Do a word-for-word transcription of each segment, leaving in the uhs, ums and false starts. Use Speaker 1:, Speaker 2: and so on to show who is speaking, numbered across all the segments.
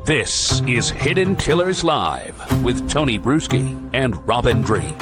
Speaker 1: This is Hidden Killers Live with Tony Bruschi and Robin Dream.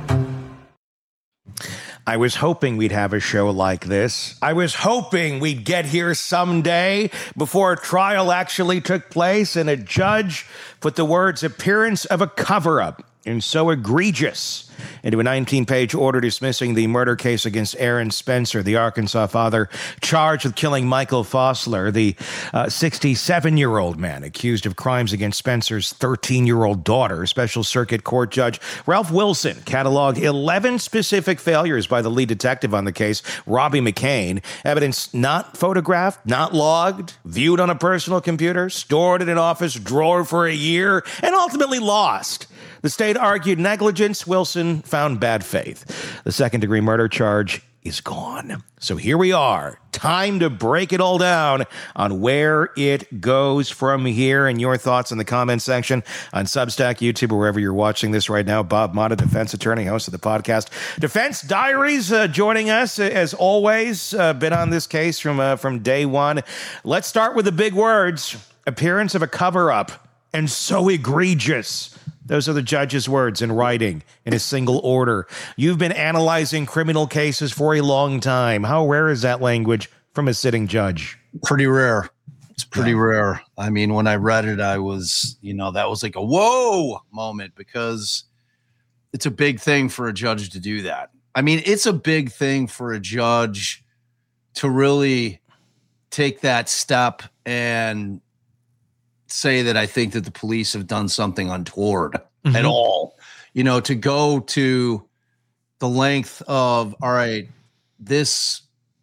Speaker 2: I was hoping we'd have a show like this. I was hoping we'd get here someday before a trial actually took place and a judge put the words appearance of a cover-up and so egregious into a nineteen-page order dismissing the murder case against Aaron Spencer, the Arkansas father charged with killing Michael Fossler, the uh, sixty-seven-year-old man accused of crimes against Spencer's thirteen-year-old daughter. Special Circuit Court Judge Ralph Wilson cataloged eleven specific failures by the lead detective on the case, Robbie McCain. Evidence not photographed, not logged, viewed on a personal computer, stored in an office drawer for a year, and ultimately lost. The state argued negligence. Wilson found bad faith. The second-degree murder charge is gone. So here we are. Time to break it all down on where it goes from here. And your thoughts in the comments section on Substack, YouTube, or wherever you're watching this right now. Bob Motta, defense attorney, host of the podcast Defense Diaries, uh, joining us as always. Uh, been on this case from uh, from day one. Let's start with the big words. Appearance of a cover-up and so egregious. Those are the judge's words in writing in a single order. You've been analyzing criminal cases for a long time. How rare is that language from a sitting judge?
Speaker 3: Pretty rare. It's pretty yeah. rare. I mean, when I read it, I was, you know, that was like a whoa moment because it's a big thing for a judge to do that. I mean, it's a big thing for a judge to really take that step and say that I think that the police have done something untoward mm-hmm. at all, you know, to go to the length of, all right, this,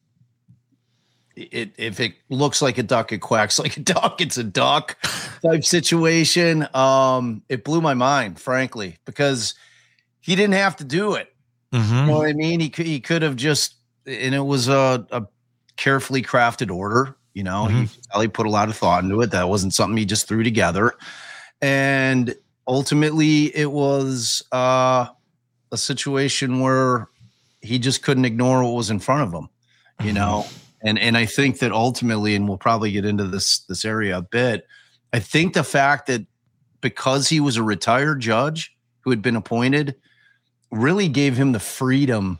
Speaker 3: it, if it looks like a duck, it quacks like a duck, it's a duck type situation. Um, it blew my mind, frankly, because he didn't have to do it. Mm-hmm. You know what I mean? He could, he could have just, and it was a, a carefully crafted order. You know, mm-hmm. he, he put a lot of thought into it. That wasn't something he just threw together. And ultimately, it was uh, a situation where he just couldn't ignore what was in front of him, you mm-hmm. know. And and I think that ultimately, and we'll probably get into this this area a bit, I think the fact that because he was a retired judge who had been appointed really gave him the freedom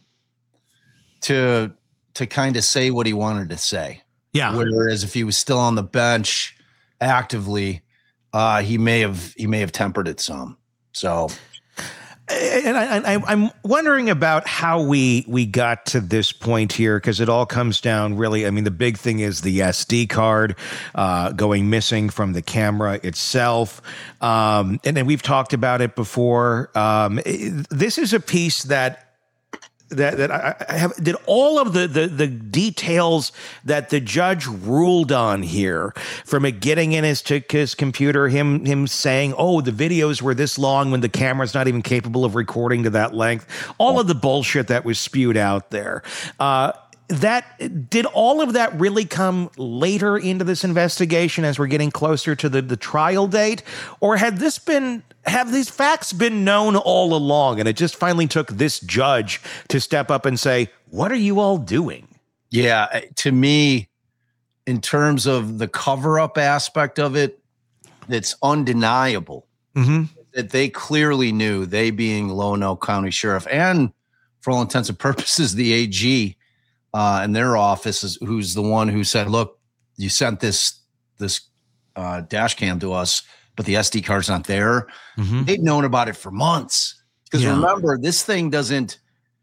Speaker 3: to to kind of say what he wanted to say.
Speaker 2: Yeah.
Speaker 3: Whereas if he was still on the bench actively, uh, he may have he may have tempered it some. So,
Speaker 2: and I, I, I'm wondering about how we we got to this point here, because it all comes down really. I mean, the big thing is the S D card uh, going missing from the camera itself, um, and then we've talked about it before. Um, this is a piece that. That that I have did all of the, the the details that the judge ruled on here, from it getting in his, his computer, him him saying, "Oh, the videos were this long when the camera's not even capable of recording to that length." All of the bullshit that was spewed out there. Uh, that did all of that really come later into this investigation as we're getting closer to the, the trial date, or had this been? Have these facts been known all along, and it just finally took this judge to step up and say, what are you all doing?
Speaker 3: Yeah, to me, in terms of the cover-up aspect of it, it's undeniable mm-hmm. that they clearly knew, they being Lonoke County Sheriff, and for all intents and purposes, the A G uh, in their office, is, who's the one who said, look, you sent this, this uh, dash cam to us, but the S D card's not there. Mm-hmm. They'd known about it for months. Because yeah. remember, this thing doesn't,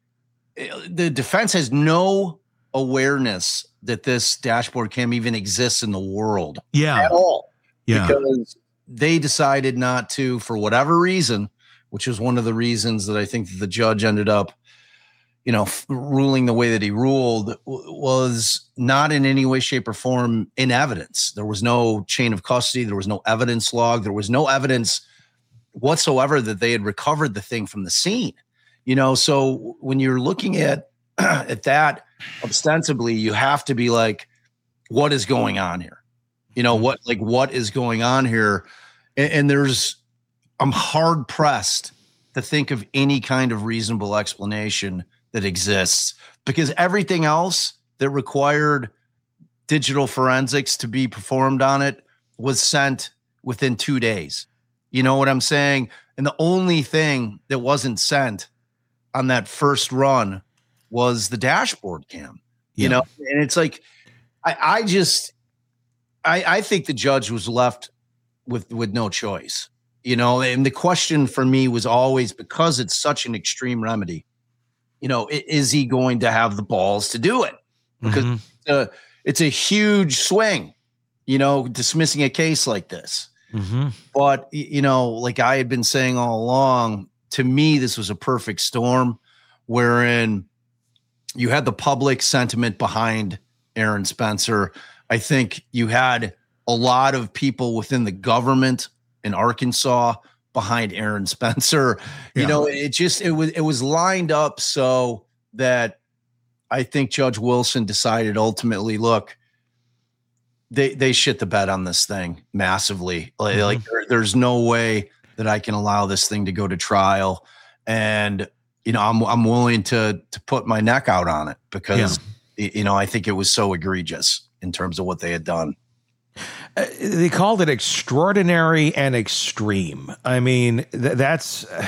Speaker 3: the defense has no awareness that this dashboard cam even exists in the world.
Speaker 2: Yeah.
Speaker 3: At all.
Speaker 2: Yeah.
Speaker 3: Because they decided not to, for whatever reason, which was one of the reasons that I think that the judge ended up, you know, f- ruling the way that he ruled, w- was not in any way, shape, or form in evidence. There was no chain of custody. There was no evidence log. There was no evidence whatsoever that they had recovered the thing from the scene. You know, so when you're looking at at that, ostensibly, you have to be like, what is going on here? You know, what like what is going on here? And, and there's, I'm hard pressed to think of any kind of reasonable explanation that exists, because everything else that required digital forensics to be performed on it was sent within two days. You know what I'm saying? And the only thing that wasn't sent on that first run was the dashboard cam, you yeah. know? And it's like, I, I just, I, I think the judge was left with, with no choice, you know? And the question for me was always, because it's such an extreme remedy, you know, is he going to have the balls to do it? Because mm-hmm. it's, a, it's a huge swing, you know, dismissing a case like this. Mm-hmm. But, you know, like I had been saying all along, to me, this was a perfect storm wherein you had the public sentiment behind Aaron Spencer. I think you had a lot of people within the government in Arkansas behind Aaron Spencer. Yeah. You know, it just, it was, it was lined up so that I think Judge Wilson decided ultimately, look, they, they shit the bed on this thing massively. Like, mm-hmm. like there, there's no way that I can allow this thing to go to trial. And, you know, I'm, I'm willing to, to put my neck out on it because, yeah. you know, I think it was so egregious in terms of what they had done.
Speaker 2: Uh, they called it extraordinary and extreme. I mean, th- that's uh,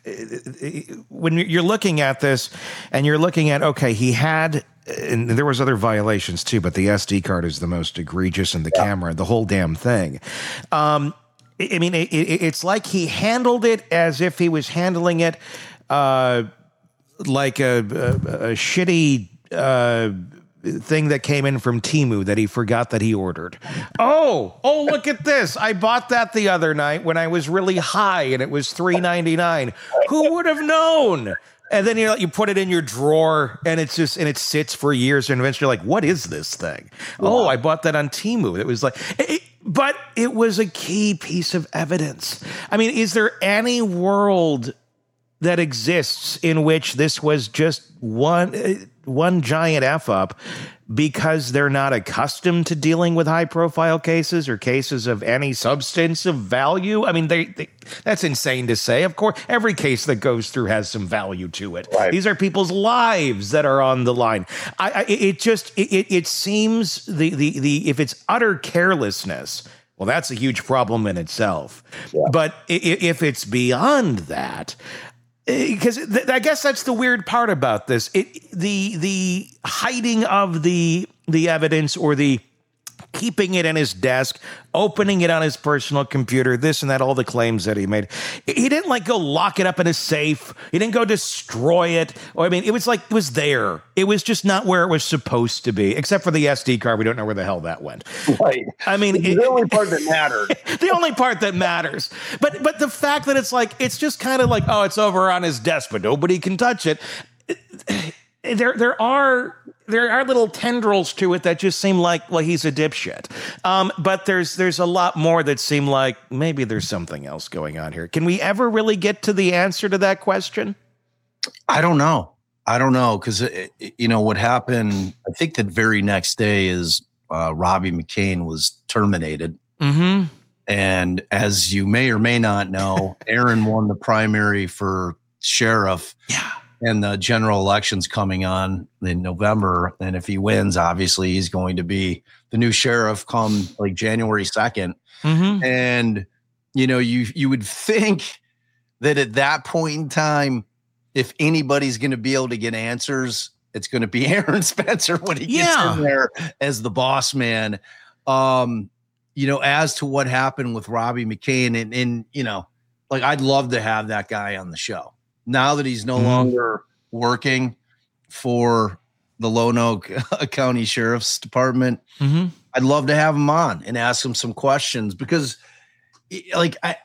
Speaker 2: when you're looking at this and you're looking at, okay, he had, and there was other violations too, but the S D card is the most egregious, and the yeah. camera, the whole damn thing. Um, I mean, it, it, it's like he handled it as if he was handling it uh, like a, a, a shitty uh, thing that came in from Temu that he forgot that he ordered. Oh, oh, look at this. I bought that the other night when I was really high and it was three ninety-nine. Who would have known? And then you you put it in your drawer and it's just, and it sits for years, and eventually you're like, what is this thing? Wow. Oh, I bought that on Temu. It was like, it, but it was a key piece of evidence. I mean, is there any world that exists in which this was just one one giant F up because they're not accustomed to dealing with high profile cases or cases of any substance of value? I mean, they, they that's insane to say. Of course, every case that goes through has some value to it. Right. These are people's lives that are on the line. I, I it just it it seems the the the if it's utter carelessness, well, that's a huge problem in itself. Yeah. But if it's beyond that, because th- I guess that's the weird part about this. It, the the hiding of the the evidence, or the keeping it in his desk, opening it on his personal computer, this and that, all the claims that he made. He didn't like go lock it up in a safe. He didn't go destroy it. Or I mean, it was like, it was there. It was just not where it was supposed to be, except for the S D card. We don't know where the hell that went.
Speaker 3: Right.
Speaker 2: I mean,
Speaker 3: the it, only part that mattered.
Speaker 2: The only part that matters. But, but the fact that it's like, it's just kind of like, oh, it's over on his desk, but nobody can touch it. There, there are there are little tendrils to it that just seem like, well, he's a dipshit. Um, but there's there's a lot more that seem like maybe there's something else going on here. Can we ever really get to the answer to that question?
Speaker 3: I don't know. I don't know, because you know what happened. I think the very next day is uh, Robbie McCain was terminated. Mm-hmm. And as you may or may not know, Aaron won the primary for sheriff.
Speaker 2: Yeah.
Speaker 3: And the general election's coming on in November. And if he wins, obviously he's going to be the new sheriff come like January second. Mm-hmm. And, you know, you, you would think that at that point in time, if anybody's going to be able to get answers, it's going to be Aaron Spencer when he gets yeah. in there as the boss man. Um, you know, as to what happened with Robbie McCain, and, and, you know, like, I'd love to have that guy on the show. Now that he's no mm-hmm. longer working for the Lonoke County Sheriff's Department, mm-hmm. I'd love to have him on and ask him some questions, because like I,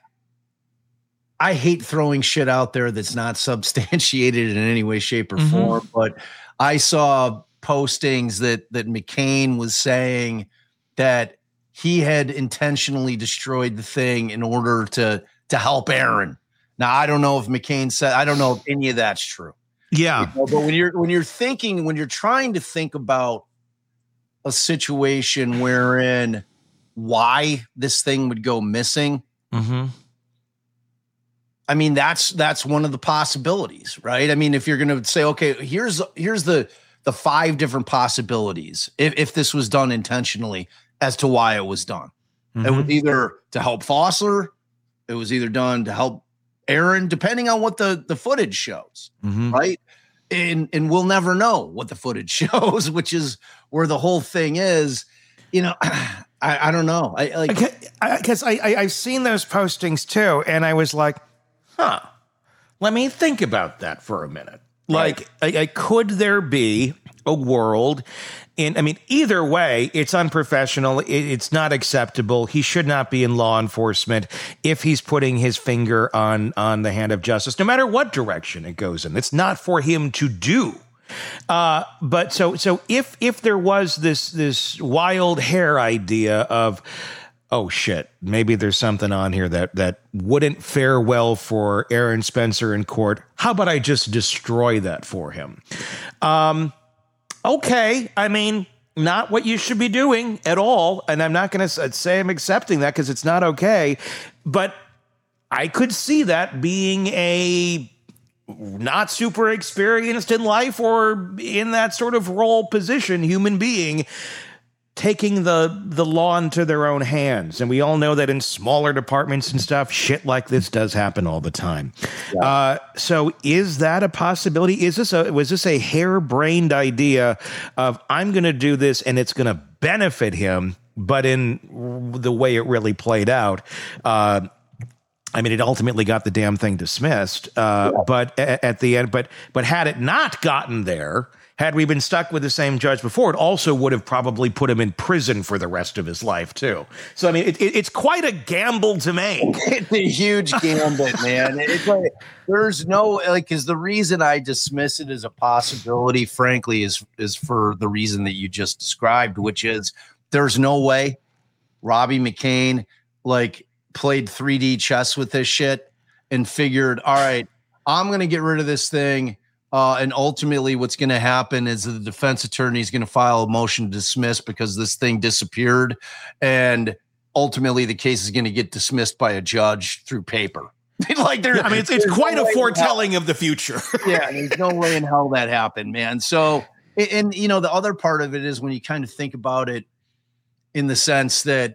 Speaker 3: I hate throwing shit out there that's not substantiated in any way, shape, or mm-hmm. form. But I saw postings that that McCain was saying that he had intentionally destroyed the thing in order to to help Aaron. Now, I don't know if McCain said, I don't know if any of that's true.
Speaker 2: Yeah.
Speaker 3: You know, but when you're, when you're thinking, when you're trying to think about a situation wherein why this thing would go missing, mm-hmm. I mean, that's, that's one of the possibilities, right? I mean, if you're going to say, okay, here's, here's the, the five different possibilities, if, if this was done intentionally, as to why it was done. Mm-hmm. It was either to help Fossler, it was either done to help Aaron, depending on what the, the footage shows, mm-hmm. right? And and we'll never know what the footage shows, which is where the whole thing is. You know, I, I don't know. I like
Speaker 2: because I, I I've seen those postings too, and I was like, huh. Let me think about that for a minute. Like, right. I, I, could there be a world in, I mean, either way, it's unprofessional. It, it's not acceptable. He should not be in law enforcement if he's putting his finger on, on the hand of justice, no matter what direction it goes in. It's not for him to do. Uh, but so, so if, if there was this, this wild hair idea of, oh shit, maybe there's something on here that, that wouldn't fare well for Aaron Spencer in court, how about I just destroy that for him? Um, okay. I mean, not what you should be doing at all. And I'm not going to say I'm accepting that because it's not okay, but I could see that being a not super experienced in life or in that sort of role position human being taking the the law into their own hands. And we all know that in smaller departments and stuff, shit like this does happen all the time. Yeah. Uh, so is that a possibility? Is this a, was this a harebrained idea of I'm going to do this and it's going to benefit him, but in the way it really played out, uh, I mean, it ultimately got the damn thing dismissed, uh, yeah. but at, at the end, but but had it not gotten there, had we been stuck with the same judge before, it also would have probably put him in prison for the rest of his life, too. So, I mean, it, it, it's quite a gamble to make.
Speaker 3: It's a huge gambit, man. It's like, there's no, like, because the reason I dismiss it as a possibility, frankly, is, is for the reason that you just described, which is there's no way Robbie McCain, like, played three D chess with this shit and figured, all right, I'm going to get rid of this thing. Uh, and ultimately what's going to happen is the defense attorney is going to file a motion to dismiss because this thing disappeared. And ultimately the case is going to get dismissed by a judge through paper. Like there,
Speaker 2: yeah, I mean, it's, it's quite no a foretelling of the future.
Speaker 3: Yeah. There's no way in hell that happened, man. So, and, and you know, the other part of it is when you kind of think about it in the sense that,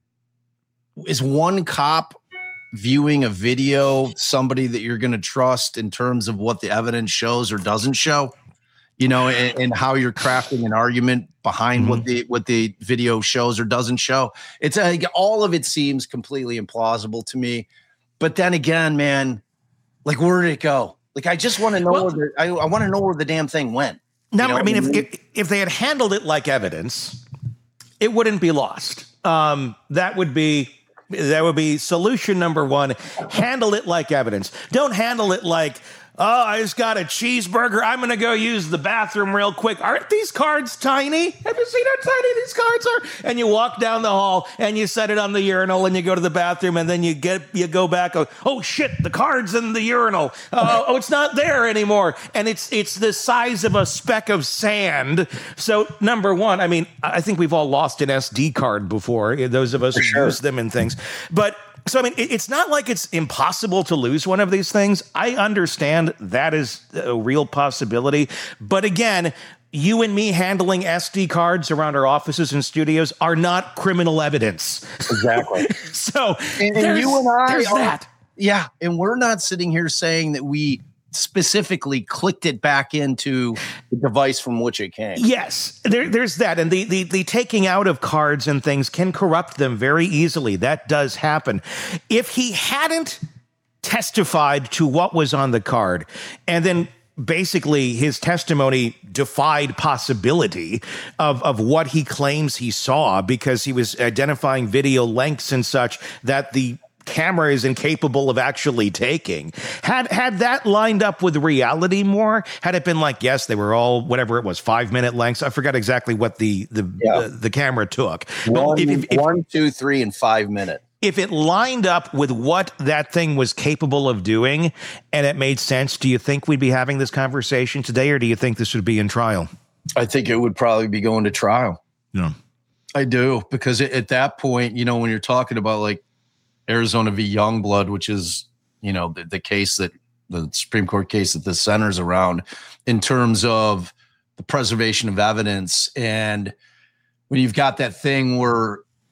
Speaker 3: is one cop viewing a video somebody that you're going to trust in terms of what the evidence shows or doesn't show, you know, and, and how you're crafting an argument behind mm-hmm. what the what the video shows or doesn't show? It's like all of it seems completely implausible to me. But then again, man, like where did it go? Like I just want to know well, where the, I, I want to know where the damn thing went.
Speaker 2: No, you know? I mean, if, if if they had handled it like evidence, it wouldn't be lost. Um, that would be. That would be solution number one. Handle it like evidence. Don't handle it like, oh, I just got a cheeseburger. I'm going to go use the bathroom real quick. Aren't these cards tiny? Have you seen how tiny these cards are? And you walk down the hall and you set it on the urinal and you go to the bathroom and then you get you go back. Oh, oh shit, the card's in the urinal. Uh, oh, it's not there anymore. And it's it's the size of a speck of sand. So number one, I mean, I think we've all lost an S D card before, those of us who sure. use them and things. But so, I mean, it's not like it's impossible to lose one of these things. I understand that is a real possibility. But again, you and me handling S D cards around our offices and studios are not criminal evidence.
Speaker 3: Exactly.
Speaker 2: So
Speaker 3: and, and you and I
Speaker 2: there's
Speaker 3: are,
Speaker 2: that.
Speaker 3: Yeah. And we're not sitting here saying that we specifically clicked it back into the device from which it came.
Speaker 2: Yes, there, there's that. And the, the the taking out of cards and things can corrupt them very easily. That does happen. If he hadn't testified to what was on the card and then basically his testimony defied possibility of, of what he claims he saw because he was identifying video lengths and such that the camera is incapable of actually taking. Had had that lined up with reality more, had it been like, yes, they were all whatever it was, five minute lengths. I forgot exactly what the the yeah. the, the camera took.
Speaker 3: One, if, if, if, one, two, three, and five minute.
Speaker 2: If it lined up with what that thing was capable of doing and it made sense, do you think we'd be having this conversation today, or do you think this would be in trial?
Speaker 3: I think it would probably be going to trial.
Speaker 2: Yeah,
Speaker 3: I do, because at that point, you know, when you're talking about like Arizona v. Youngblood, which is, you know, the, the case that the Supreme Court case that this centers around in terms of the preservation of evidence. And when you've got that thing where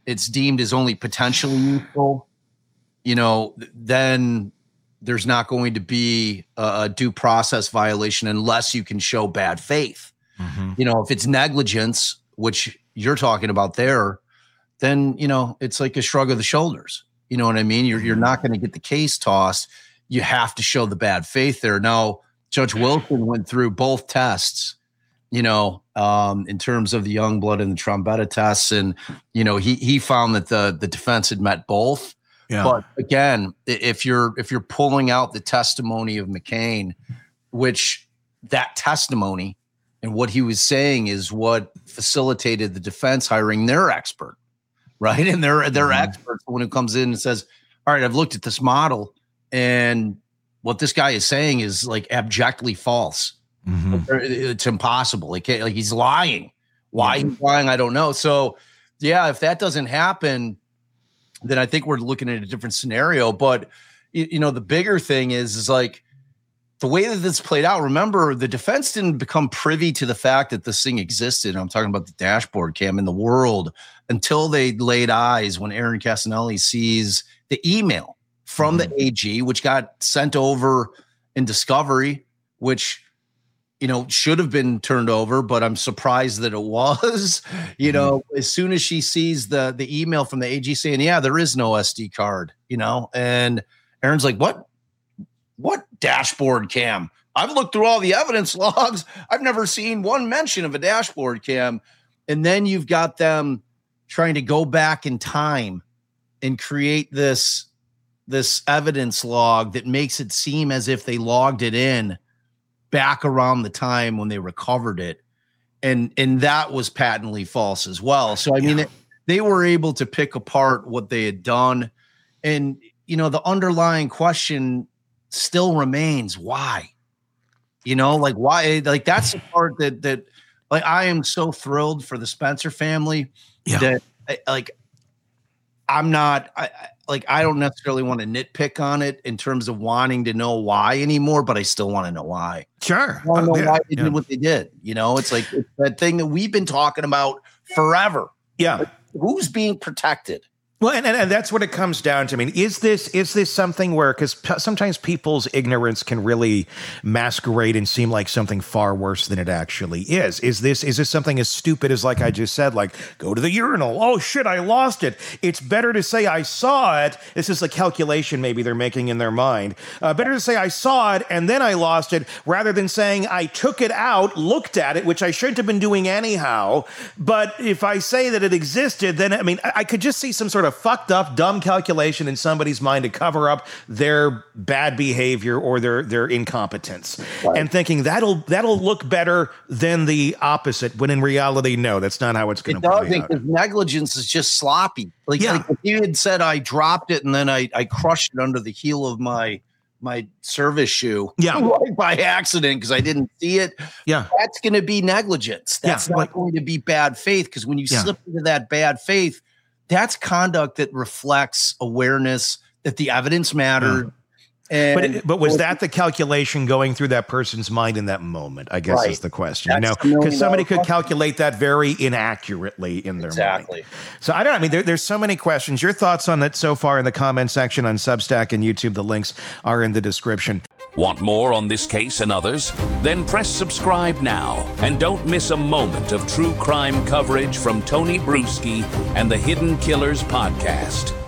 Speaker 3: it's deemed as only potentially useful, you know, then there's not going to be a due process violation unless you can show bad faith. Mm-hmm. You know, if it's negligence, which you're talking about there, then, you know, it's like a shrug of the shoulders. You know what I mean? You're, you're not going to get the case tossed. You have to show the bad faith there. Now, Judge Wilson went through both tests, you know, um, in terms of the Youngblood and the Trombetta tests. And, you know, he, he found that the, the defense had met both. Yeah. But again, if you're, if you're pulling out the testimony of McCain, which that testimony and what he was saying is what facilitated the defense hiring their expert, right? And they're, they're mm-hmm. experts when it comes in and says, all right, I've looked at this model and what this guy is saying is like abjectly false. Mm-hmm. It's impossible. Like, like he's lying. Why mm-hmm. he's lying, I don't know. So yeah, if that doesn't happen, then I think we're looking at a different scenario. But you, you know, the bigger thing is, is like the way that this played out. Remember, the defense didn't become privy to the fact that this thing existed. I'm talking about the dashboard cam in the world until they laid eyes when Aaron Casanelli sees the email from mm-hmm. the A G, which got sent over in discovery, which, you know, should have been turned over, but I'm surprised that it was. You mm-hmm. know, as soon as she sees the the email from the A G saying, yeah, there is no S D card, you know, and Aaron's like, what? What dashboard cam? I've looked through all the evidence logs. I've never seen one mention of a dashboard cam. And then you've got them trying to go back in time and create this, this evidence log that makes it seem as if they logged it in back around the time when they recovered it. And, and that was patently false as well. So, I mean, yeah. they, they were able to pick apart what they had done. And, you know, the underlying question still remains, why? You know, like why? Like that's the part that, that like, I am so thrilled for the Spencer family yeah. that like, I'm not, I, like, I don't necessarily want to nitpick on it in terms of wanting to know why anymore, but I still want to know why.
Speaker 2: Sure.
Speaker 3: I want to know
Speaker 2: uh, yeah,
Speaker 3: why they
Speaker 2: yeah.
Speaker 3: did what they did. You know, it's like it's that thing that we've been talking about forever.
Speaker 2: Yeah.
Speaker 3: Like, who's being protected?
Speaker 2: Well, and, and, and that's what it comes down to. I mean, is this is this something where, because p- sometimes people's ignorance can really masquerade and seem like something far worse than it actually is. Is this is this something as stupid as, like I just said, like go to the urinal? Oh shit, I lost it. It's better to say I saw it. This is a calculation maybe they're making in their mind. Uh, better to say I saw it and then I lost it, rather than saying I took it out, looked at it, which I shouldn't have been doing anyhow. But if I say that it existed, then I mean I, I could just see some sort of fucked up, dumb calculation in somebody's mind to cover up their bad behavior or their their incompetence, right. and thinking that'll that'll look better than the opposite. When in reality, no, that's not how it's going to play out.
Speaker 3: Because negligence is just sloppy. Like,
Speaker 2: yeah.
Speaker 3: like if you had said I dropped it and then I I crushed it under the heel of my my service shoe,
Speaker 2: yeah,
Speaker 3: like by accident because I didn't see it.
Speaker 2: Yeah,
Speaker 3: that's going to be negligence. That's
Speaker 2: yeah,
Speaker 3: not
Speaker 2: like,
Speaker 3: going to be bad faith, because when you yeah. slip into that bad faith, that's conduct that reflects awareness that the evidence mattered.
Speaker 2: Yeah. And but, but was that the calculation going through that person's mind in that moment, I guess, right. is the question. That's, you know, because somebody could calculate that very inaccurately in their
Speaker 3: exactly.
Speaker 2: mind. So I don't know. I mean, there, there's so many questions. Your thoughts on it so far in the comment section on Substack and YouTube. The links are in the description.
Speaker 1: Want more on this case and others? Then press subscribe now and don't miss a moment of true crime coverage from Tony Bruschi and the Hidden Killers podcast.